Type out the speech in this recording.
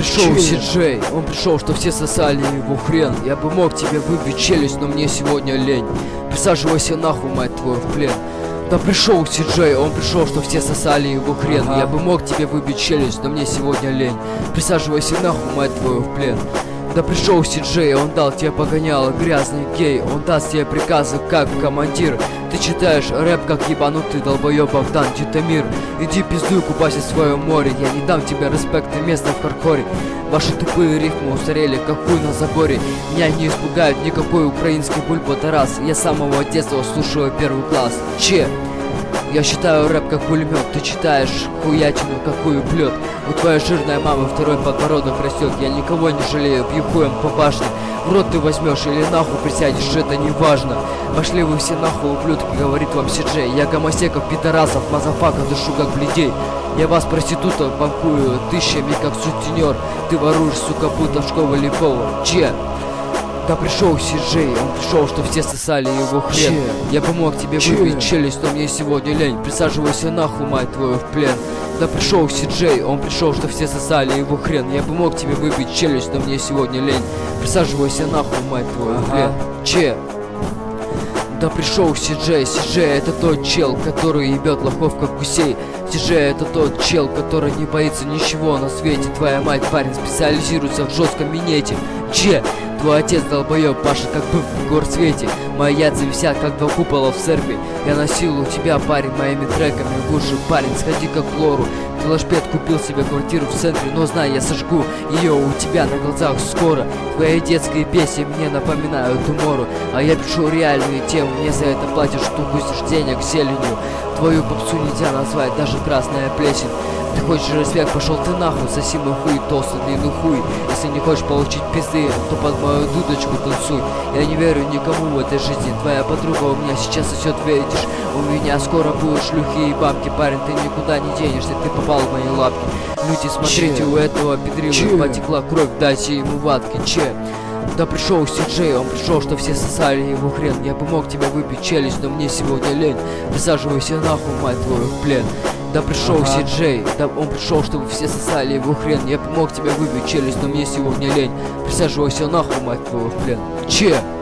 пришел Си-Джей, он пришел, что все сосали его хрен. Я бы мог тебе выбить челюсть, но мне сегодня лень. Присаживайся нахуй, мать твою, в плен. Да пришел Си-Джей, он пришел, что все сосали его хрен. Я бы мог тебе выбить челюсть, но мне сегодня лень. Присаживайся нахуй, мать твою, в плен. Да пришел Си-Джей, он дал тебе погоняло, грязный гей. Он даст тебе приказы, как командир. Ты читаешь рэп, как ебанутый долбоёб Богдан Титамир. Иди пиздуй, купайся в своем море. Я не дам тебе респекта места в хардкоре. Ваши тупые рифмы устарели, как хуй на заборе. Меня не испугает никакой украинский бульбатарас. Я с самого детства слушаю первый класс. Че? Я считаю рэп как пулемет, ты читаешь хуячину, какую плет. У твоей жирной мамы второй подбородок растет. Я никого не жалею, бью хуем по башне. В рот ты возьмешь или нахуй присядешь, это не важно. Пошли вы все нахуй, ублюдки, говорит вам Си-Джей. Я гомосеков, пидорасов, мазафака, дышу как бледей. Я вас, проституток, банкую тысячами, как сутенер. Ты воруешь, сука, будто в школе повар. Че? Да пришел Си-Джей, он пришел, что все сосали его хрен. Я бы мог тебе выбить челюсть, но мне сегодня лень. Присаживайся нахуй, мать твою, в плен. Да пришел Си-Джей, он пришел, что все сосали его хрен. Я бы мог тебе выбить челюсть, но мне сегодня лень. Присаживайся нахуй, мать твою, в плен. Че? Да пришел Си-Джей, Си-Джей это тот чел, который ебет лохов как гусей. Си-Джей это тот чел, который не боится ничего на свете. Твоя мать, парень, специализируется в жестком минете. Че? Твой отец долбоёб пашет как бы в горсвете. Мои яйца висят как два купола в церкви. Я насилую тебя, парень, моими треками. Лучше, парень, сходи как к лору. Ты лошпед купил себе квартиру в центре, но знай, я сожгу ее у тебя на глазах скоро. Твои детские песни мне напоминают умору. А я пишу реальные темы, мне за это платишь штуку денег зеленью. Твою попсу нельзя назвать даже красная плесень. Ты хочешь респект, пошел ты нахуй, соси мой хуй, толстый длинный хуй. Если не хочешь получить пизды, то под мою дудочку танцуй. Я не верю никому в этой жизни, твоя подруга у меня сейчас сосет, видишь. У меня скоро будут шлюхи и бабки, парень, ты никуда не денешься, ты попал в мои лапки. Люди, смотрите, у этого педрила потекла кровь, дайте ему ватки. Че? Да пришел Си-Джей, он пришел, что все сосали его хрен. Я бы мог тебя выбить челюсть, но мне сегодня лень. Присаживайся нахуй, мать твою, в плен. Да пришел Си-Джей, да он пришел, чтобы все сосали его хрен. Я бы мог тебя выбить челюсть, но мне сегодня лень. Присаживайся нахуй, мать твою, в плен. Че?